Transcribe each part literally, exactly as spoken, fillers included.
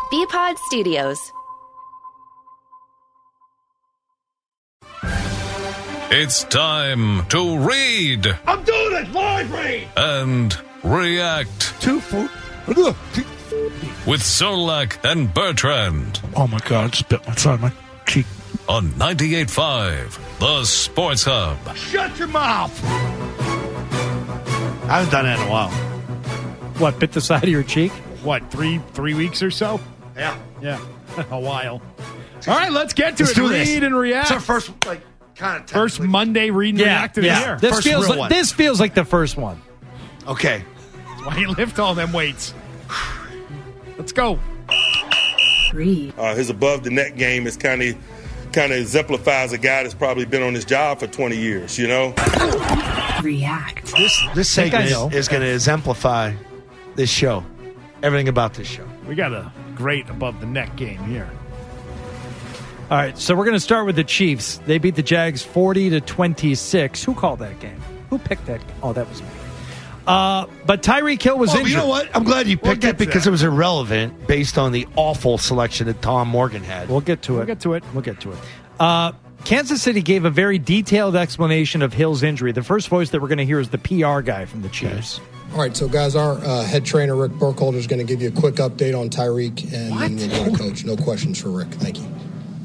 B-Pod Studios. It's time to read. I'm doing it live read. And react. Two foot. With Solak and Bertrand. Oh my God! Spit inside my cheek. On ninety-eight point five, The Sports Hub. Shut your mouth. I haven't done that in a while. What, bit the side of your cheek? What, three three weeks or so? Yeah. Yeah, a while. All right, let's get to Let's it. do Read this. and react. It's our first, like, kind of First Monday read and react of the year. This First feels real like, one. this feels like the first one. Okay. That's why you lift all them weights. Let's go. Read. Uh, his above the net game is kind of kind of exemplifies a guy that's probably been on his job for twenty years, you know? React. This this segment I know. is, is going to exemplify this show. Everything about this show. We got a great above the neck game here. All right, so we're going to start with the Chiefs. They beat the Jags forty to twenty-six. Who called that game? Who picked that game? Oh, that was me. Uh, but Tyreek Hill was Well, injured. you know what? I'm glad you We'll picked get it to because that. it was irrelevant based on the awful selection that Tom Morgan had. We'll get to it. We'll get to it. We'll get to it. Uh, Kansas City gave a very detailed explanation of Hill's injury. The first voice that we're going to hear is the P R guy from the Chiefs. All right, so guys, our uh, head trainer, Rick Burkholder, is going to give you a quick update on Tyreek, and What? then we'll go to coach. No questions for Rick. Thank you.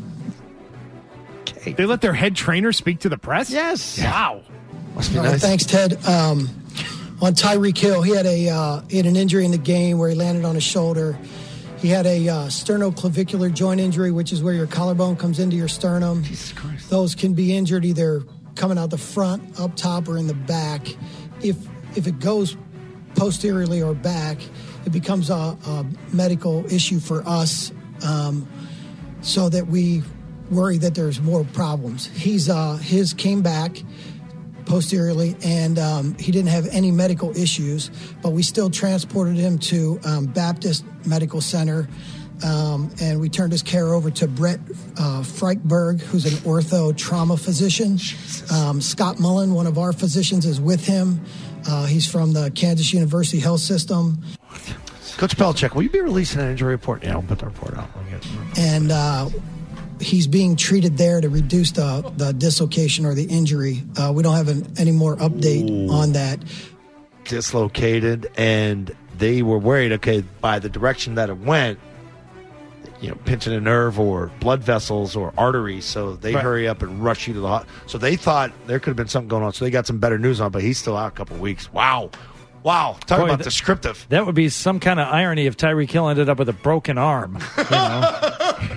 Okay. They let their head trainer speak to the press? Yes. Wow. Must be All right, nice. thanks, Ted. Um, on Tyreek Hill, he had a uh, he had an injury in the game where he landed on his shoulder. He had a uh, sternoclavicular joint injury, which is where your collarbone comes into your sternum. Jesus Christ. Those can be injured either coming out the front, up top, or in the back. If if it goes posteriorly or back, it becomes a, a medical issue for us, um, so that we worry that there's more problems. He's uh, his came back posteriorly, and um, he didn't have any medical issues, but we still transported him to um, Baptist Medical Center, um, and we turned his care over to Brett uh, Freichberg, who's an ortho trauma physician. Um, Scott Mullen, one of our physicians, is with him. Uh, he's from the Kansas University Health System. Coach Belichick, will you be releasing an injury report? Yeah, I'll put the report out. We'll get the report. And uh, he's being treated there to reduce the, the dislocation or the injury. Uh, we don't have an, any more update Ooh. on that. Dislocated, and they were worried, okay, by the direction that it went, you know, pinching a nerve or blood vessels or arteries, so they Right. hurry up and rush you to the hospital. So they thought there could have been something going on, so they got some better news on, but he's still out a couple of weeks. Wow. Wow. Talk Boy, about th- descriptive. That would be some kind of irony if Tyreek Hill ended up with a broken arm. You know?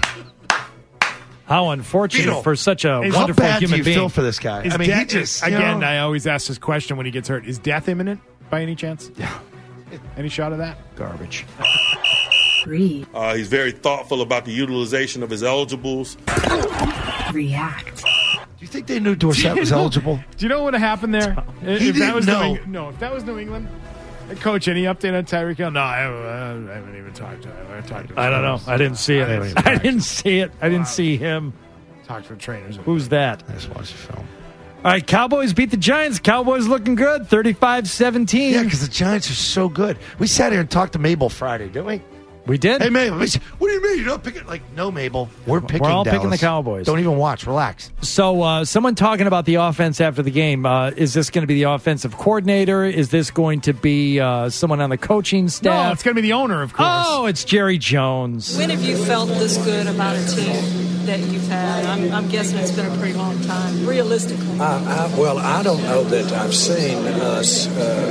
How unfortunate Beetle, for such a Is- How wonderful bad do human you being. feel for this guy? Is I mean, he death, just, you again, know, I always ask this question when he gets hurt. Is death imminent by any chance? Yeah. Any shot of that? Garbage. Read. Uh, he's very thoughtful about the utilization of his eligibles. React. do you think they knew Dorsett was eligible? Do you know what would have happened there? If He that didn't was know. New England, no, if that was New England, hey, Coach, any update on Tyreek Hill? No, I haven't, I haven't even talked to him. I talked to the I don't know. trainers. I didn't see I it. didn't I didn't see it. I didn't see him. Talked to the trainers. Who's that? I just watched the film. All right, Cowboys beat the Giants. Cowboys looking good, thirty-five seventeen. Yeah, because the Giants are so good. We sat here and talked to Mabel Friday, didn't we? We did. Hey, Mabel, we said, what do you mean you're not picking? Like, no, Mabel. We're picking all picking Dallas. the Cowboys. Don't even watch. Relax. So, uh, someone talking about the offense after the game. Uh, is this going to be the offensive coordinator? Is this going to be uh, someone on the coaching No, staff? it's going to be the owner, of course. Oh, it's Jerry Jones. When have you felt this good about a team that you've had? I'm, I'm guessing it's been a pretty long time, realistically. I, I, well, I don't know that I've seen us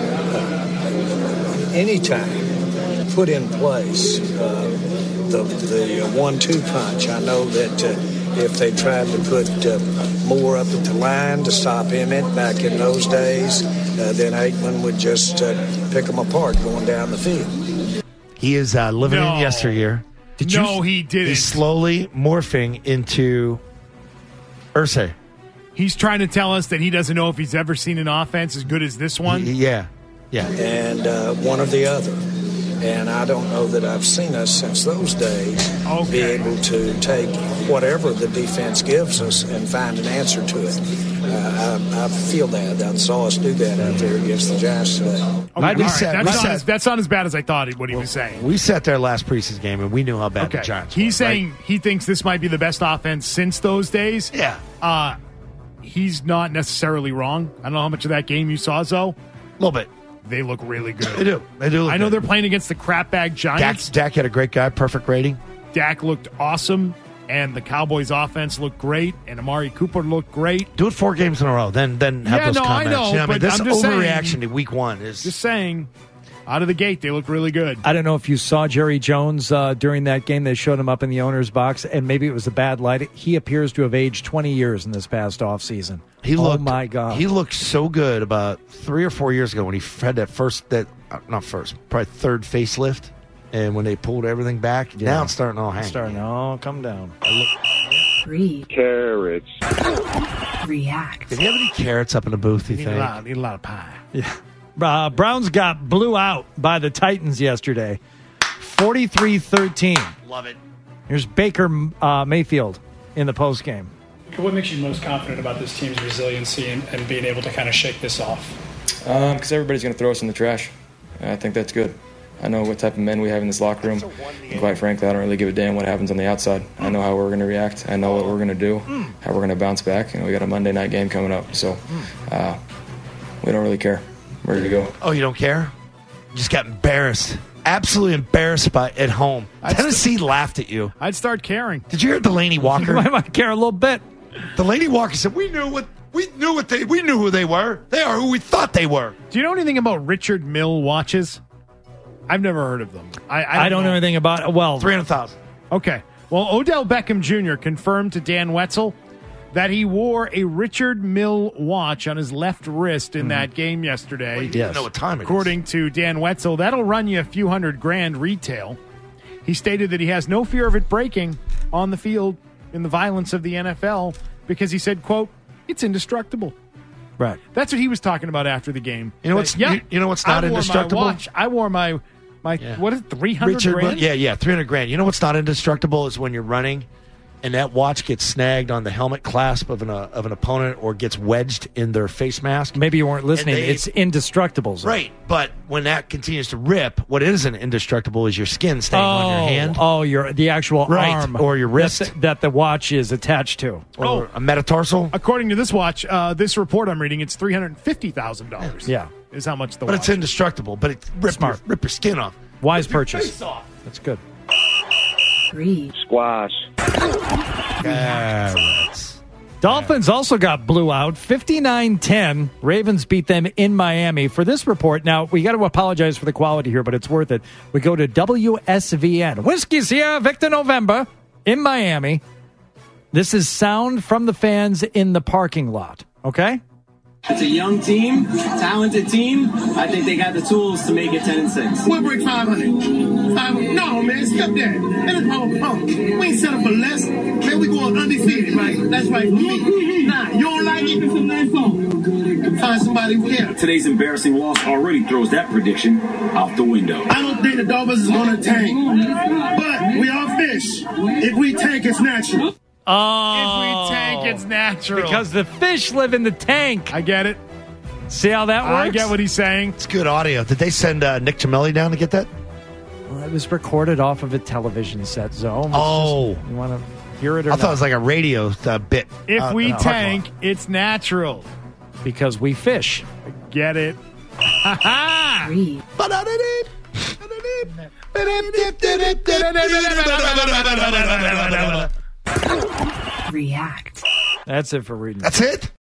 uh, any time put in place uh, the the uh, one two punch. I know that uh, if they tried to put uh, more up at the line to stop Emmett back in those days, uh, then Aikman would just uh, pick them apart going down the field. He is uh, living No. in yesteryear. Did you? No, he didn't. He's slowly morphing into Irsay. He's trying to tell us that he doesn't know if he's ever seen an offense as good as this one. Yeah, yeah. And uh, one or the other. And I don't know that I've seen us since those days Okay. be able to take whatever the defense gives us and find an answer to it. Uh, I, I feel that. I saw us do that out there against the Giants today. Okay, I all right. said- that's, we not said- as, that's not as bad as I thought what he was saying. We sat there last preseason game, and we knew how bad Okay. the Giants He's were. right? saying he thinks this might be the best offense since those days. Yeah. Uh, he's not necessarily wrong. I don't know how much of that game you saw, Zoe. A little bit. They look really good. They do. They do look I know good. they're playing against the crapbag Dak, Giants. Dak had a great guy, perfect rating. Dak looked awesome, and the Cowboys' offense looked great, and Amari Cooper looked great. Do it four games in a row, then then have Yeah, those no, I comments. know, you know what I mean? but This I'm just saying- overreaction to week one is Just saying, out of the gate, they look really good. I don't know if you saw Jerry Jones uh, during that game. They showed him up in the owner's box, and maybe it was a bad light. He appears to have aged twenty years in this past offseason. He looked, oh, my God. He looked so good about three or four years ago when he had that first, that uh, not first, probably third facelift, and when they pulled everything back. Yeah. Now it's starting to all hang. Starting to all come down. Read. Carrots. React. Did he have any carrots up in the booth, you Need a think? lot, need a lot of pie. Yeah. Uh, Browns got blew out by the Titans yesterday, forty-three thirteen. Love it. Here's Baker uh, Mayfield in the postgame. What makes you most confident about this team's resiliency and, and being able to kind of shake this off? Because um, everybody's going to throw us in the trash. And I think that's good. I know what type of men we have in this locker room. And quite frankly, I don't really give a damn what happens on the outside. I know how we're going to react. I know what we're going to do, how we're going to bounce back. And we got a Monday night game coming up. So uh, we don't really care. We're ready to go. Oh, you don't care? You just got embarrassed. Absolutely embarrassed by at home. Tennessee laughed at you. I'd start caring. Did you hear Delaney Walker? I might care a little bit. Delaney Walker said, "We knew what we knew what they we knew who they were. They are who we thought they were." Do you know anything about Richard Mille watches? I've never heard of them. I, I don't, I don't know anything about it. Well, Three hundred thousand. Okay. Well, Odell Beckham Junior confirmed to Dan Wetzel that he wore a Richard Mille watch on his left wrist in that game yesterday. Well, you didn't know what time it is. According to Dan Wetzel, that'll run you a few hundred grand retail. He stated that he has no fear of it breaking on the field in the violence of the N F L because he said, quote, it's indestructible. Right. That's what he was talking about after the game. You know what's That, yeah, you, you know what's not I wore indestructible? My watch. I wore my my Yeah. what is it, three hundred Richard, grand? yeah, yeah, three hundred grand. You know what's not indestructible is when you're running and that watch gets snagged on the helmet clasp of an uh, of an opponent or gets wedged in their face mask. Maybe you weren't listening. they- It's indestructible. Zone. Right, but when that continues to rip, what isn't indestructible is your skin staying Oh, on your hand. oh, your the actual Right, arm or your wrist. that the, that the watch is attached to. Or Oh. a metatarsal. According to this watch, uh, this report I'm reading, it's three hundred fifty thousand dollars. Yeah. is how much the But watch. it's indestructible. But it rip Smart. your, rip your skin off. Wise Rip your purchase. face off. That's good. Read. Squash. Carrots. Dolphins also got blew out, fifty-nine ten. Ravens beat them in Miami. For this report, now, we got to apologize for the quality here, but it's worth it. We go to W S V N. Whiskey Sierra Victor November in Miami. This is sound from the fans in the parking lot, okay? It's a young team, talented team. I think they got the tools to make it ten and six. We'll break five hundred. five hundred. No, man, stop that. That is all pump. We ain't set up for less. Man, we going undefeated, right? That's right for me. Nah, you don't like it? It's a nice song. Find somebody, yeah. Today's embarrassing loss already throws that prediction out the window. I don't think the Dolphins is going to tank. But we all fish. If we tank, it's natural. Oh. If we tank, it's natural. Because the fish live in the tank. I get it. See how that works? I get what he's saying. It's good audio. Did they send uh, Nick Cimelli down to get that? Well, it was recorded off of a television set, Zone. Oh. You want to hear it or I not? thought it was like a radio uh, bit. If uh, we uh, tank, it's natural. Because we fish. Get it? Read. React. That's it for reading. That's it?